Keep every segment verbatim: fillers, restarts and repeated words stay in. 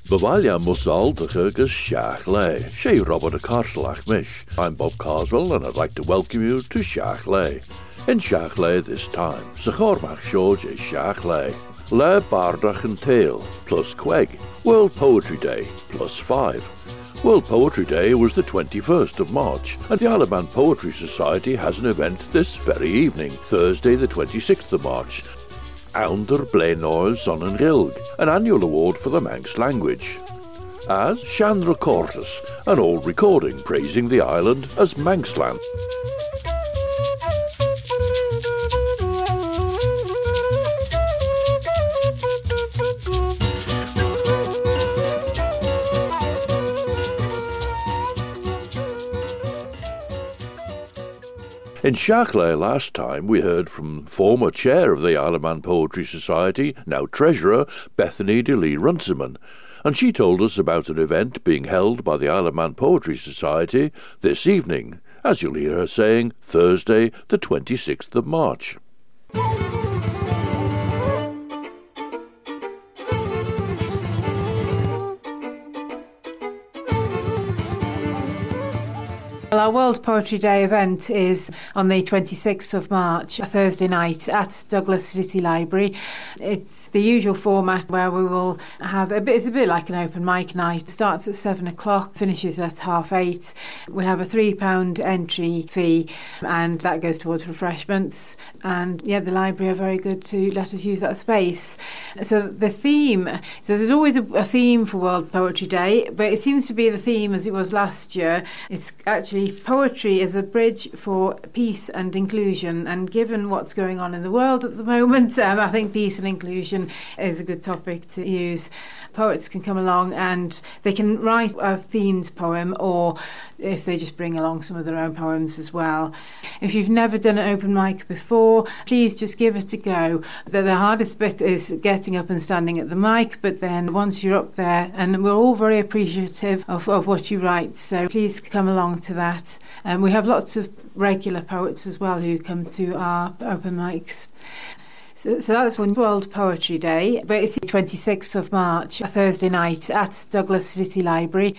Bavalia Musaldacha gus Shach Lay. She Robert a Carslach Mish. I'm Bob Carswell and I'd like to welcome you to Shach Lay. In Shach Lay this time, Sachormach George is Shach Lay. Le Bardach and Tale plus Queg. World Poetry Day plus five. World Poetry Day was the twenty-first of March, and the Isle of Man Poetry Society has an event this very evening, Thursday the twenty-sixth of March. Ounder Blaenoil Son and Gilg, an annual award for the Manx language. As Shan Recortus, an old recording praising the island as Manxland. In Shach Lay last time we heard from former chair of the Isle of Man Poetry Society, now treasurer, Bethany de Lee Runciman, and she told us about an event being held by the Isle of Man Poetry Society this evening, as you'll hear her saying, Thursday the twenty-sixth of March. Well, our World Poetry Day event is on the twenty-sixth of March, a Thursday night at Douglas City Library. It's the usual format where we will have a bit, it's a bit like an open mic night. It starts at seven o'clock, finishes at half eight. We have a three pound entry fee and that goes towards refreshments. And yeah, the library are very good to let us use that space. So the theme, so there's always a, a theme for World Poetry Day, but it seems to be the theme as it was last year. It's actually poetry is a bridge for peace and inclusion, and given what's going on in the world at the moment, um, I think peace and inclusion is a good topic to use. Poets can come along and they can write a themed poem, or if they just bring along some of their own poems as well. If you've never done an open mic before, please just give it a go. The, the hardest bit is getting up and standing at the mic, but then once you're up there, and we're all very appreciative of, of what you write, so please come along to that. Um, we have lots of regular poets as well who come to our open mics. So, so that's one World Poetry Day, but it's the twenty-sixth of March, a Thursday night at Douglas City Library.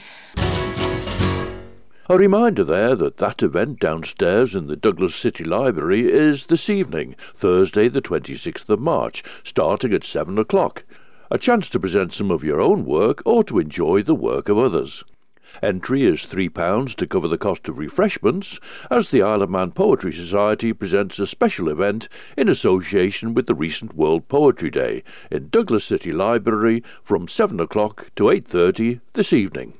A reminder there that that event downstairs in the Douglas City Library is this evening, Thursday the twenty-sixth of March, starting at seven o'clock. A chance to present some of your own work or to enjoy the work of others. Entry is three pounds to cover the cost of refreshments, as the Isle of Man Poetry Society presents a special event in association with the recent World Poetry Day in Douglas City Library from seven o'clock to eight thirty this evening.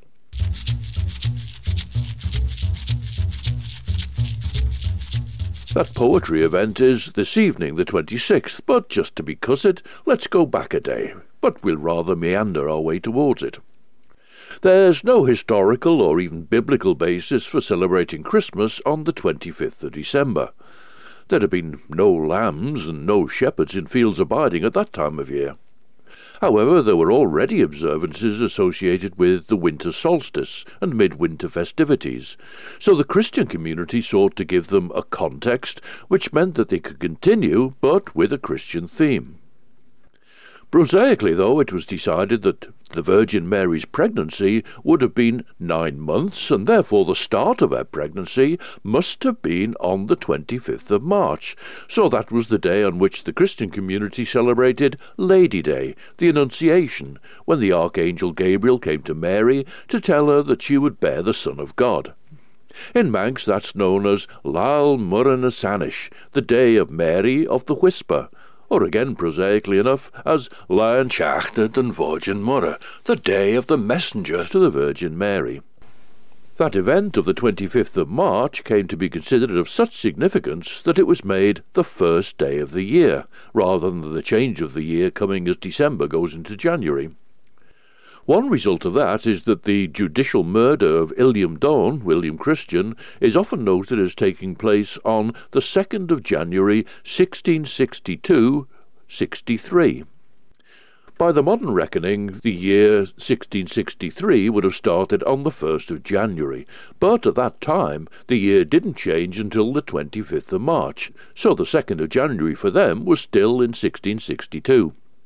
That poetry event is this evening, the twenty-sixth, but just to be cussed, let's go back a day, but we'll rather meander our way towards it. There's no historical or even biblical basis for celebrating Christmas on the twenty-fifth of December. There'd have been no lambs and no shepherds in fields abiding at that time of year. However, there were already observances associated with the winter solstice and midwinter festivities, so the Christian community sought to give them a context which meant that they could continue, but with a Christian theme. Prosaically, though, it was decided that the Virgin Mary's pregnancy would have been nine months, and therefore the start of her pregnancy must have been on the twenty-fifth of March. So that was the day on which the Christian community celebrated Lady Day, the Annunciation, when the Archangel Gabriel came to Mary to tell her that she would bear the Son of God. In Manx that's known as Lal Murren Asanish, the Day of Mary of the Whisper, or again, prosaically enough, as Lion Chachted and Virgin Murra, the Day of the Messenger to the Virgin Mary. That event of the twenty-fifth of March came to be considered of such significance that it was made the first day of the year, rather than the change of the year coming as December goes into January. One result of that is that the judicial murder of Illiam Dawn, William Christian, is often noted as taking place on the second of January sixteen sixty-two sixty-three. By the modern reckoning, the year sixteen sixty-three would have started on the first of January, but at that time the year didn't change until the twenty-fifth of March, so the second of January for them was still in sixteen sixty-two.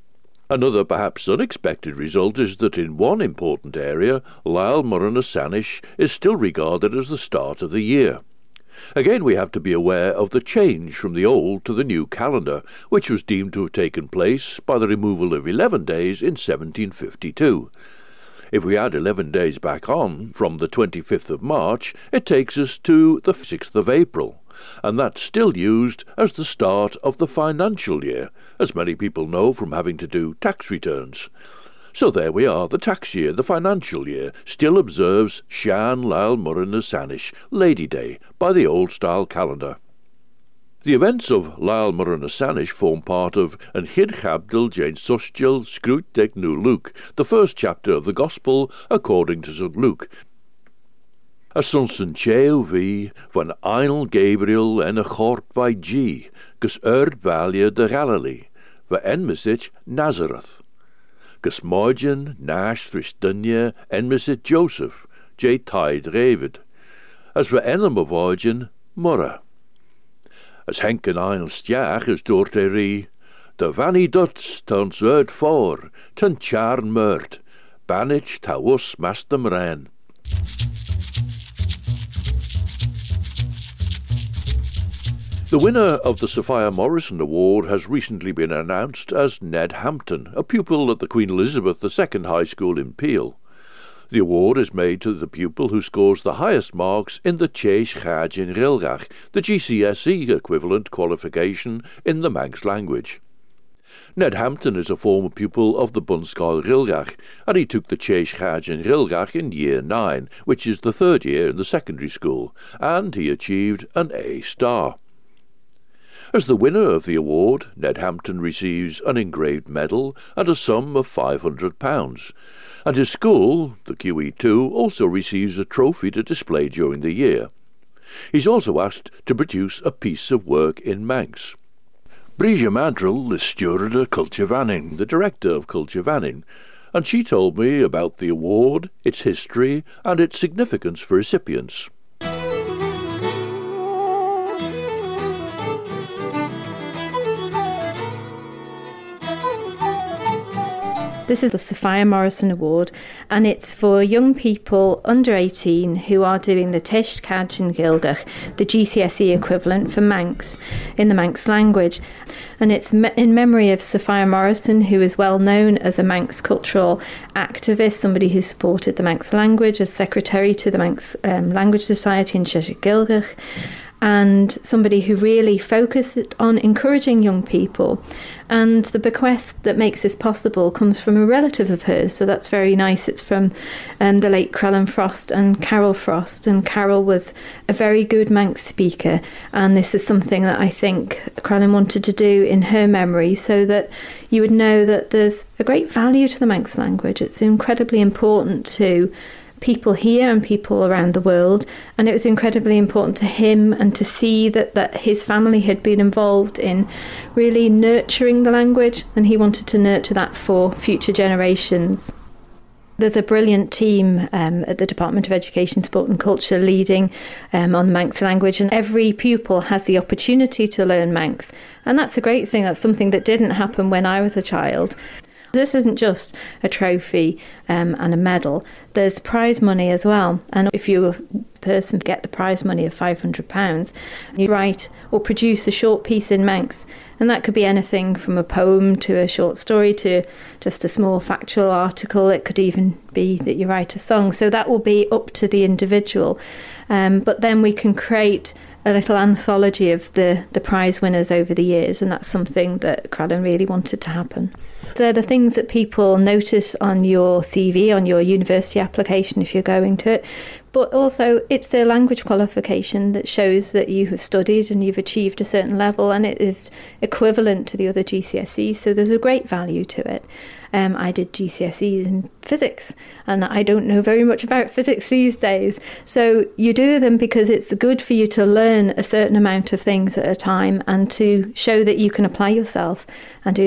Another perhaps unexpected result is that in one important area, Lyle Murren Sanish is still regarded as the start of the year. Again, we have to be aware of the change from the old to the new calendar, which was deemed to have taken place by the removal of eleven days in seventeen fifty-two. If we add eleven days back on, from the twenty-fifth of March, it takes us to the sixth of April, and that's still used as the start of the financial year, as many people know from having to do tax returns. So there we are, the tax year, the financial year, still observes Sean Lyle Murren Sanish, Lady Day, by the old-style calendar. The events of Lyle Murren Sanish form part of An Hid Chabdil Jane Susjil Scrút Deg Nu Luke, the first chapter of the Gospel according to Saint Luke. A sunsen cheo vi, van Einl Gabriel en a chort by G, gus erd balia de Galilee, va enmisich Nazareth. Gus morgen nash Trisdunya enmisich Joseph, J tide David, as va enem of origin Murra. As Henk en Einl stiach is door te ri, de vanny duts tons erd for, ten charn murt, banich ta wus mastem ren. The winner of the Sophia Morrison Award has recently been announced as Ned Hampton, a pupil at the Queen Elizabeth the Second High School in Peel. The award is made to the pupil who scores the highest marks in the Chéis Chad in Rilgach, the G C S E equivalent qualification in the Manx language. Ned Hampton is a former pupil of the Bunscoil Rilgach, and he took the Chéis Chad in Rilgach in Year nine, which is the third year in the secondary school, and he achieved an A star. As the winner of the award, Ned Hampton receives an engraved medal and a sum of five hundred pounds, and his school, the Q E two, also receives a trophy to display during the year. He's also asked to produce a piece of work in Manx. Bríse Madrill is steward at Culture Vannin, the director of Culture Vannin, and she told me about the award, its history, and its significance for recipients. This is the Sophia Morrison Award, and it's for young people under eighteen who are doing the Teisht Cadj in Gilgach, the G C S E equivalent for Manx, in the Manx language. And it's me- in memory of Sophia Morrison, who is well known as a Manx cultural activist, somebody who supported the Manx language as secretary to the Manx um, Language Society in Cheshire Gilgach, and somebody who really focused on encouraging young people. And the bequest that makes this possible comes from a relative of hers, so that's very nice. It's from um, the late Crellin Frost and Carol Frost, and Carol was a very good Manx speaker, and this is something that I think Crellin wanted to do in her memory, so that you would know that there's a great value to the Manx language. It's incredibly important to people here and people around the world, and it was incredibly important to him and to see that, that his family had been involved in really nurturing the language, and he wanted to nurture that for future generations. There's a brilliant team um, at the Department of Education, Sport and Culture leading um, on the Manx language, and every pupil has the opportunity to learn Manx, and that's a great thing. That's something that didn't happen when I was a child. This isn't just a trophy um, and a medal. There's prize money as well. And if you, a person, get the prize money of five hundred pounds, you write or produce a short piece in Manx. And that could be anything from a poem to a short story to just a small factual article. It could even be that you write a song. So that will be up to the individual. Um, but then we can create a little anthology of the, the prize winners over the years, and that's something that Crellin really wanted to happen. So the things that people notice on your C V, on your university application if you're going to it, but also it's a language qualification that shows that you have studied and you've achieved a certain level, and it is equivalent to the other G C S Es, so there's a great value to it. Um, I did G C S Es in physics, and I don't know very much about physics these days. So you do them because it's good for you to learn a certain amount of things at a time and to show that you can apply yourself and do that.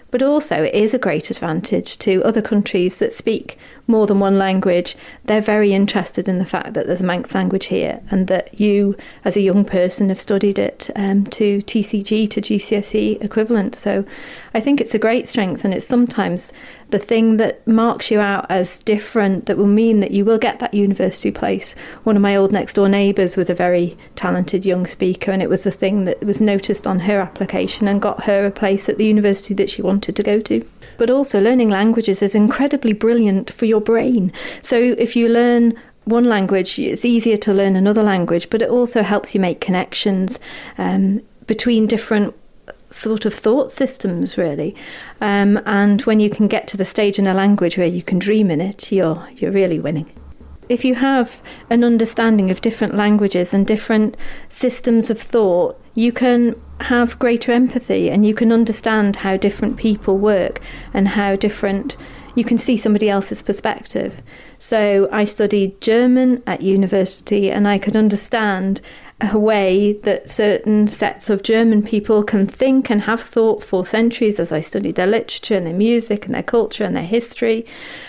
But also it is a great advantage to other countries that speak more than one language. They're very interested in the fact that there's a Manx language here and that you, as a young person, have studied it um, to T C G, to G C S E equivalent. So I think it's a great strength, and it's sometimes the thing that marks you out as different that will mean that you will get that university place. One of my old next door neighbours was a very talented young speaker, and it was the thing that was noticed on her application and got her a place at the university that she wanted to go to. But also learning languages is incredibly brilliant for your brain. So if you learn one language, it's easier to learn another language, but it also helps you make connections um, between different sort of thought systems, really. Um, and when you can get to the stage in a language where you can dream in it, you're you're really winning. If you have an understanding of different languages and different systems of thought, you can have greater empathy and you can understand how different people work and how different you can see somebody else's perspective. So I studied German at university, and I could understand a way that certain sets of German people can think and have thought for centuries as I studied their literature and their music and their culture and their history.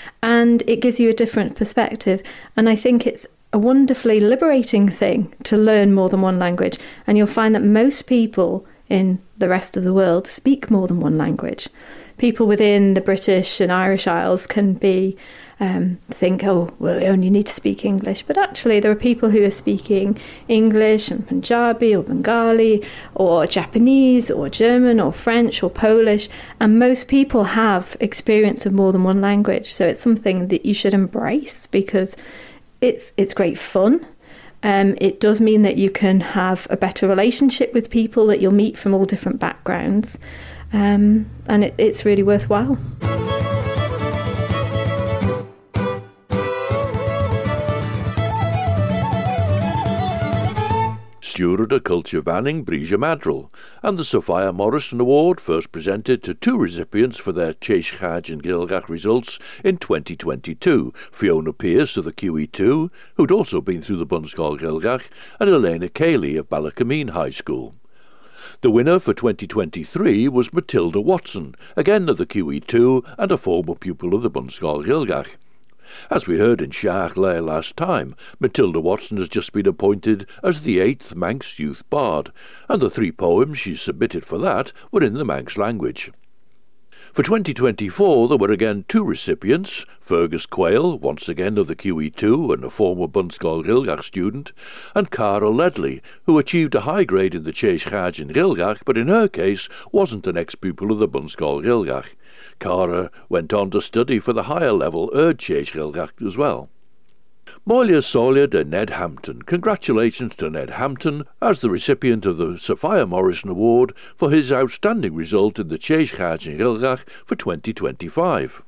And it gives you a different perspective. And I think it's a wonderfully liberating thing to learn more than one language. And you'll find that most people in the rest of the world speak more than one language. People within the British and Irish Isles can be um, think, oh, well, we only need to speak English. But actually, there are people who are speaking English and Punjabi or Bengali or Japanese or German or French or Polish. And most people have experience of more than one language. So it's something that you should embrace because it's it's great fun. Um, it does mean that you can have a better relationship with people that you'll meet from all different backgrounds. Um, and it, it's really worthwhile. Steward of Culture Banning, Bríse Madrill, and the Sophia Morrison Award first presented to two recipients for their Teisc Chadhain Gaelgach results in twenty twenty-two, Fiona Pearce of the Q E two, who'd also been through the Bunscoil Gaelgach, and Elena Cayley of Ballacameen High School. The winner for twenty twenty-three was Matilda Watson, again of the Q E two and a former pupil of the Bunscoil Gaelgach. As we heard in Seach Lair last time, Matilda Watson has just been appointed as the eighth Manx Youth Bard, and the three poems she submitted for that were in the Manx language. For twenty twenty-four there were again two recipients, Fergus Quayle, once again of the Q E two and a former Bunscoil Gaelgach student, and Cara Ledley, who achieved a high grade in the Teisc Chadhain Gaelgach, but in her case wasn't an ex-pupil of the Bunscoil Gaelgach. Cara went on to study for the higher level Ard Teisc Gaelgach as well. Moilia Solia de Ned Hampton. Congratulations to Ned Hampton as the recipient of the Sophia Morrison Award for his outstanding result in the Teisc Chadhain Gaelgach for twenty twenty-five.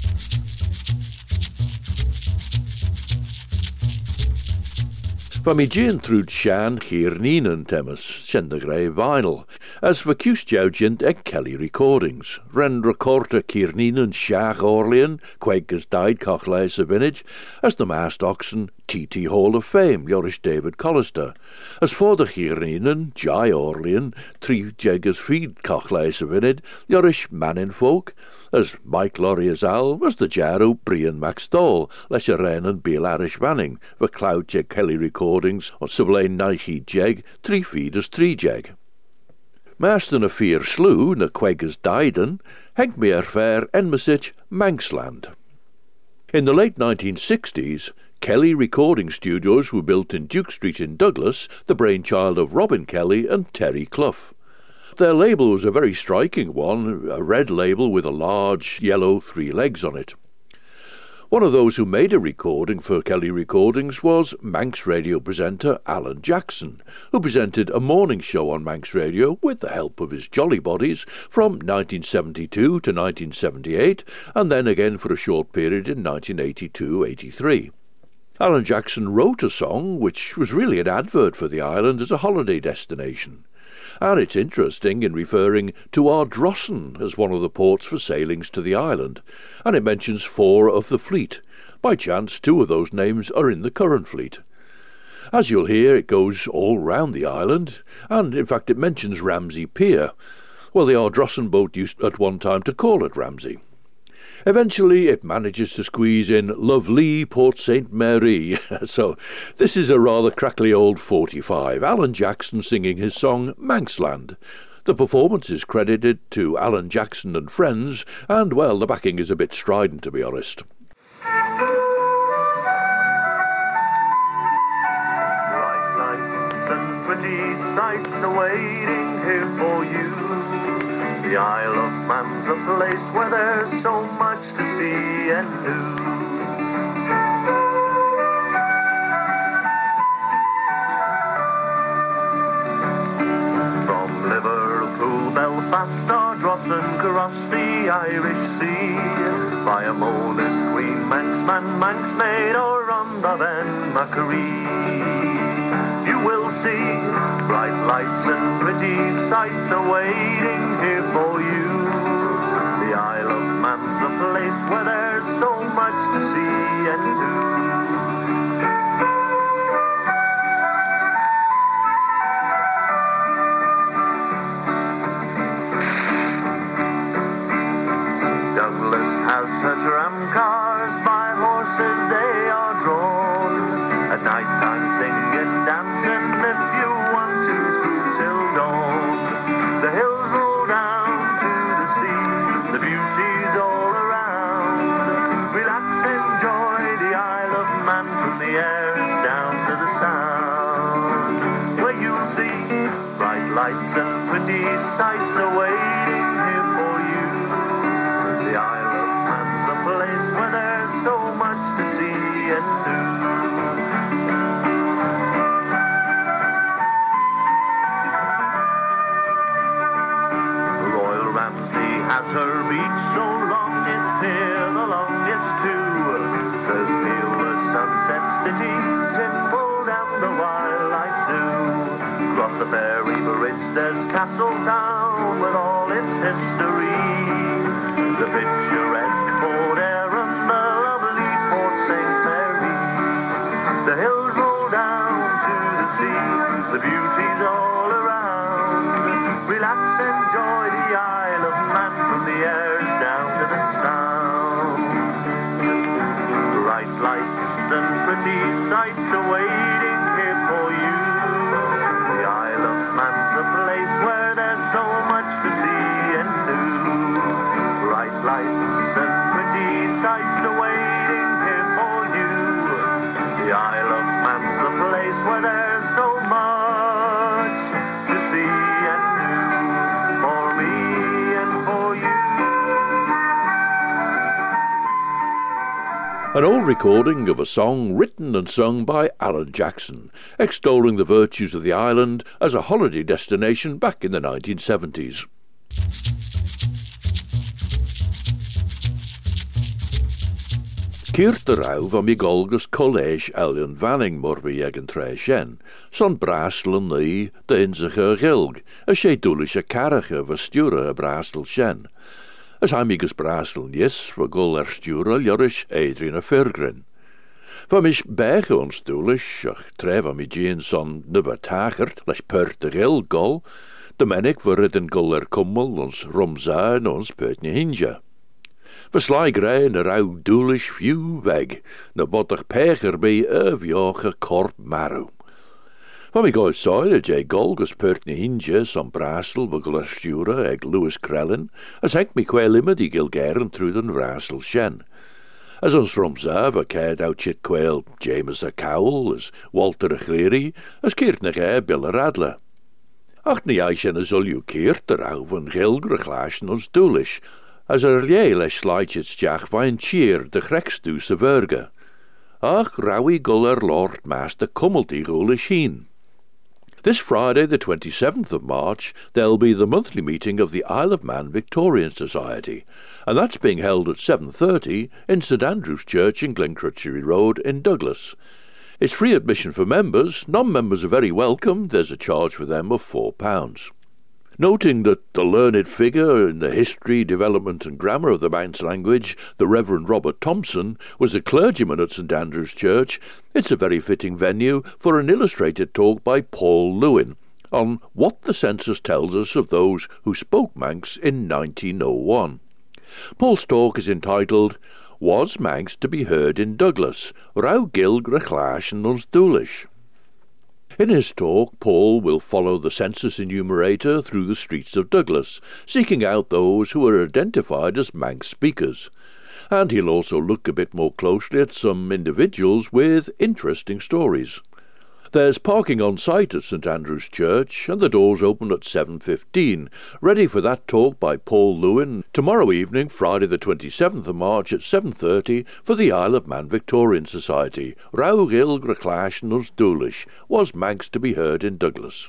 Fa mi gyn trwyd sian chyrnin yn temas, sian dy greu vinyl, as for cwstjawgent eg Kelly Recordings. Ren recorder chyrnin yn siach Orlean, quegers died cochlais a vintage, as the mast oxen T T Hall of Fame, Yorish David Collister. As for the chyrnin, Jai Orlean, three jeggers feed cochlais a vintage, Yorish Mannin Folk, as Mike Laurier's Al was the Jarrow Brian Maxdall, Lesher Ren and Beal Arish Manning, for Cloud Jeg Kelly Recordings, or Sublane Nike Jeg, three feeders three jeg. Marston a fear slew, na queggers dieden, henk me er fair enmesich Manxland. In the late nineteen sixties, Kelly Recording Studios were built in Duke Street in Douglas, the brainchild of Robin Kelly and Terry Clough. Their label was a very striking one, a red label with a large yellow three legs on it. One of those who made a recording for Kelly Recordings was Manx radio presenter Alan Jackson, who presented a morning show on Manx Radio with the help of his Jolly Bodies from nineteen seventy-two to nineteen seventy-eight, and then again for a short period in nineteen eighty-two eighty-three. Alan Jackson wrote a song which was really an advert for the island as a holiday destination. And it's interesting in referring to Ardrossan as one of the ports for sailings to the island, and it mentions four of the fleet. By chance, two of those names are in the current fleet. As you'll hear, it goes all round the island, and in fact it mentions Ramsey Pier. Well, the Ardrossan boat used at one time to call at Ramsey. Eventually it manages to squeeze in lovely Port Saint Mary, so this is a rather crackly old forty-five, Alan Jackson singing his song Manxland. The performance is credited to Alan Jackson and friends, and, well, the backing is a bit strident, to be honest. Bright lights and pretty sights awaiting here for you. The Isle of Man's a place where there's so much to see and do. From Liverpool, Belfast, Ardrossan, across the Irish Sea, via Mona's Queen, Manxman, Manxmaid, or Rhondda Macquarie, you will see bright lights and pretty sights awaiting here for you. The Isle of Man's a place where there's so much to see and do. Douglas has her tram cars, by horses they are drawn. At night time singing, dancing, if you want to, through till dawn. The hills roll down to the sea, the beauty's all around. Relax, enjoy the Isle of Man, from the airs down to the sound, where you'll see bright lights and pretty sights awaiting here for you. The Isle of Man's a place where there's so much to see and do. Has her beach so long, it's pier the longest too. There's Peel, the sunset city, Timble down the Wildlife too. Across the ferry bridge there's Castletown with all its history. The picturesque Port Erin, the lovely Port Saint Mary. The hills roll down to the sea, the beauty's all around. Relax, enjoy the Isle of Man, from the airs down to the sound. Bright lights and pretty sights awaiting here for you. The Isle of Man's a place where there's so much to see and do. Bright lights and pretty sights awaiting here for you. The Isle of Man's a place where there's so much to see and do, for me and for you. An old recording of a song written and sung by Alan Jackson, extolling the virtues of the island as a holiday destination back in the nineteen seventies. Cúirt a rau va mi golgus college Elian Vanning morbi ag an tre shen, son brastel an ni de inzige gilg, a she doolish a carige va stura a brastel shen. As hamigus brastel yes, va gol er stura ljorish Adrian a Fergrin. Va mish bege ons doolish, ach tre va mi jean son nubba tachert, lesh pert de gil gol, de menik va ridden gol er kummel ons romza en ons pertne hinja. For sly grey en a rauw doolish few weg, na bottig peger bij a vjoge korp marrow. Van mi gooi soil a jay golgus pertne hinja som brasel vogel a stura eg Lewis Krellin, as henk mi quail immer die gilgaren through den brasel shen. As ons romza va caid out chit quail James a Cowell, as Walter a Cleary, as Keirtnach e Bill a Radler. Ach ni eishen as ul you keert a rauw van gilger a glashen ons doolish, as er liel e slaitjes jach vain cheer de grekstu se burger. Ach, rawi guller Lord Master Cummelty gule sheen. This Friday, the twenty-seventh of March, there'll be the monthly meeting of the Isle of Man Victorian Society, and that's being held at seven thirty in St Andrew's Church in Glencrutchery Road in Douglas. It's free admission for members. Non-members are very welcome. There's a charge for them of four pounds. Noting that the learned figure in the history, development and grammar of the Manx language, the Reverend Robert Thompson, was a clergyman at St Andrew's Church, it's a very fitting venue for an illustrated talk by Paul Lewin, on what the census tells us of those who spoke Manx in nineteen oh one. Paul's talk is entitled, Was Manx to be Heard in Douglas? Rau Gil Grachlash Nos Dúlish. In his talk, Paul will follow the census enumerator through the streets of Douglas, seeking out those who are identified as Manx speakers. And he'll also look a bit more closely at some individuals with interesting stories. There's parking on site at St Andrew's Church, and the doors open at seven fifteen, ready for that talk by Paul Lewin tomorrow evening, Friday the twenty-seventh of March at seven thirty for the Isle of Man Victorian Society. Rau Gil Grachlash Nos Dúlish, Was Manx to be Heard in Douglas?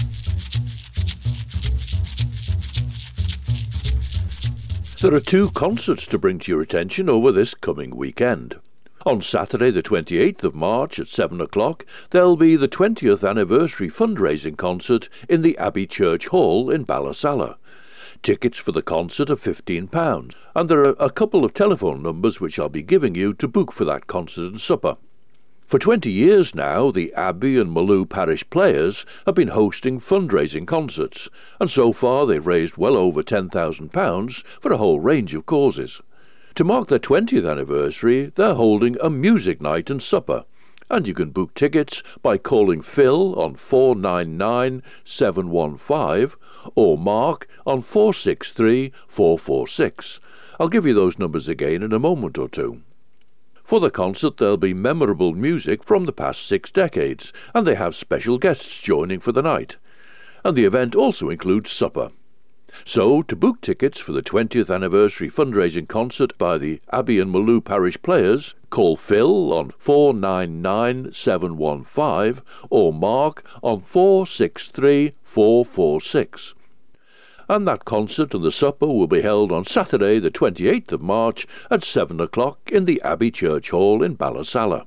There are two concerts to bring to your attention over this coming weekend. On Saturday the twenty-eighth of March at seven o'clock, there'll be the twentieth anniversary fundraising concert in the Abbey Church Hall in Ballasalla. Tickets for the concert are fifteen pounds, and there are a couple of telephone numbers which I'll be giving you to book for that concert and supper. For twenty years now, the Abbey and Maloo Parish Players have been hosting fundraising concerts, and so far they've raised well over ten thousand pounds for a whole range of causes. To mark their twentieth anniversary, they're holding a music night and supper, and you can book tickets by calling Phil on four nine nine seven one five or Mark on four six three four four six. I'll give you those numbers again in a moment or two. For the concert there'll be memorable music from the past six decades, and they have special guests joining for the night. And the event also includes supper. So, to book tickets for the twentieth anniversary fundraising concert by the Abbey and Maloo Parish Players, call Phil on four nine nine seven one five or Mark on four six three four four six. And that concert and the supper will be held on Saturday the twenty-eighth of March at seven o'clock in the Abbey Church Hall in Ballasalla.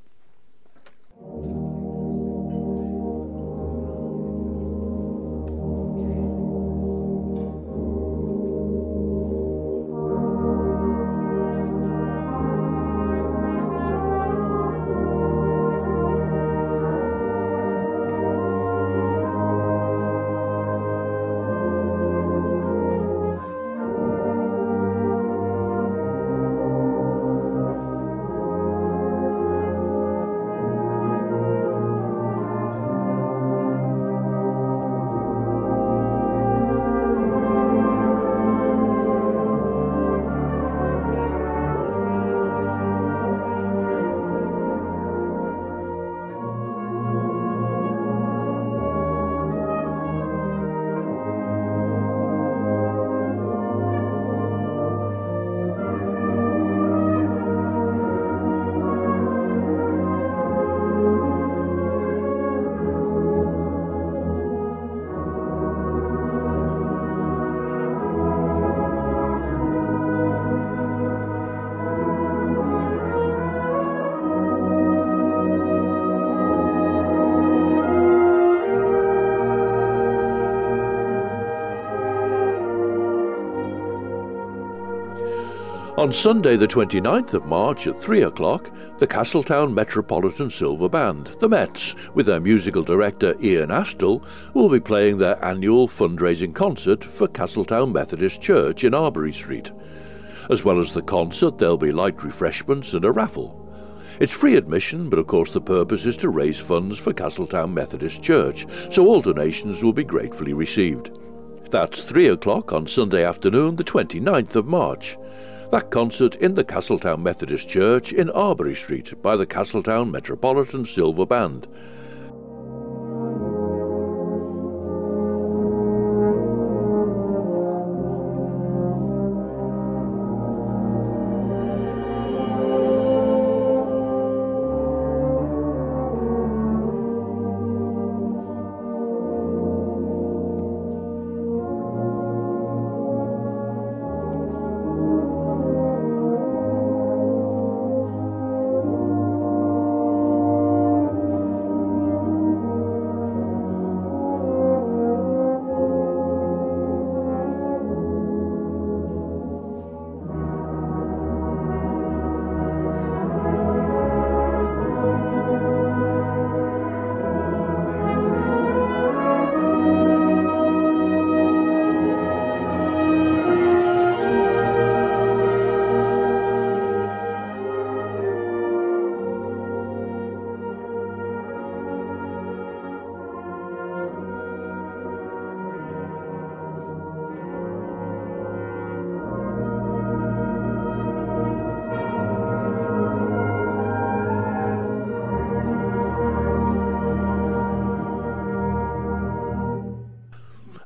On Sunday the twenty-ninth of March at three o'clock, the Castletown Metropolitan Silver Band, the Mets, with their musical director Ian Astle, will be playing their annual fundraising concert for Castletown Methodist Church in Arbury Street. As well as the concert, there'll be light refreshments and a raffle. It's free admission, but of course the purpose is to raise funds for Castletown Methodist Church, so all donations will be gratefully received. That's three o'clock on Sunday afternoon, the twenty-ninth of March. That concert in the Castletown Methodist Church in Arbury Street by the Castletown Metropolitan Silver Band.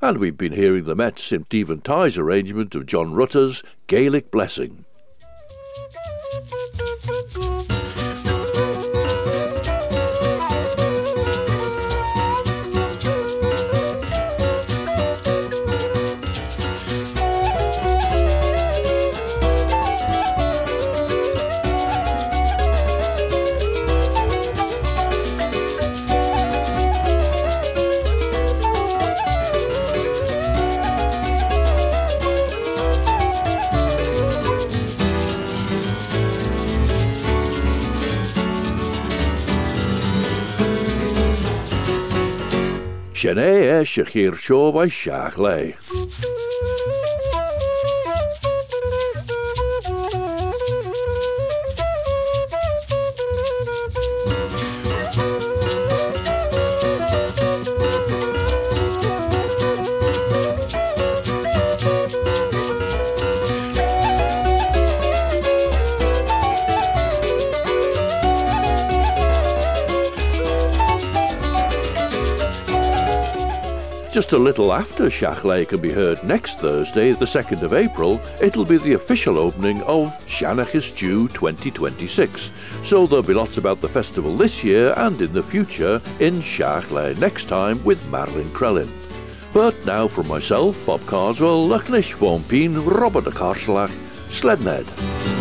and we've been hearing the Met St Stephen Ties arrangement of John Rutter's Gaelic Blessing. Shanae Shachir Shaw by Shachley. Just a little after Shachley can be heard next Thursday, the second of April, it'll be the official opening of Shanachis Jew twenty twenty-six. So there'll be lots about the festival this year and in the future in Shachley next time with Marilyn Crellin. But now from myself, Bob Carswell, Lucknish, Von Peen, Robert de Karslach, Sledned.